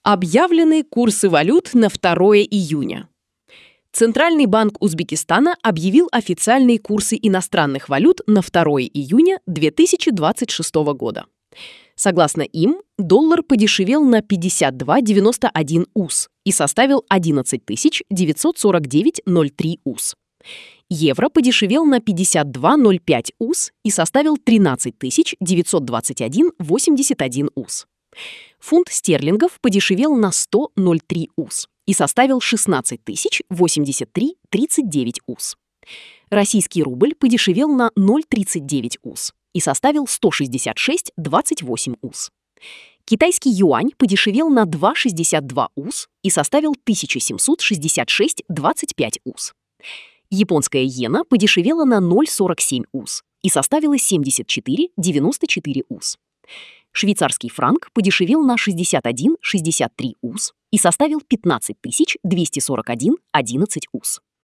Объявлены курсы валют на 2 июня. Центральный банк Узбекистана объявил официальные курсы иностранных валют на 2 июня 2026 года. Согласно им, доллар подешевел на 52,91 УС и составил 11 949,03 УС. Евро подешевел на 52,05 УС и составил 13 921,81 УС. Фунт стерлингов подешевел на 100,03 УС и составил 16 083,39 УС. Российский рубль подешевел на 0,39 УС и составил 166,28 УС. Китайский юань подешевел на 2,62 УС и составил 1766,25 УС. Японская иена подешевела на 0,47 УС и составила 74,94 УС. Швейцарский франк подешевел на 61,63 УС и составил 15 241,11 УС.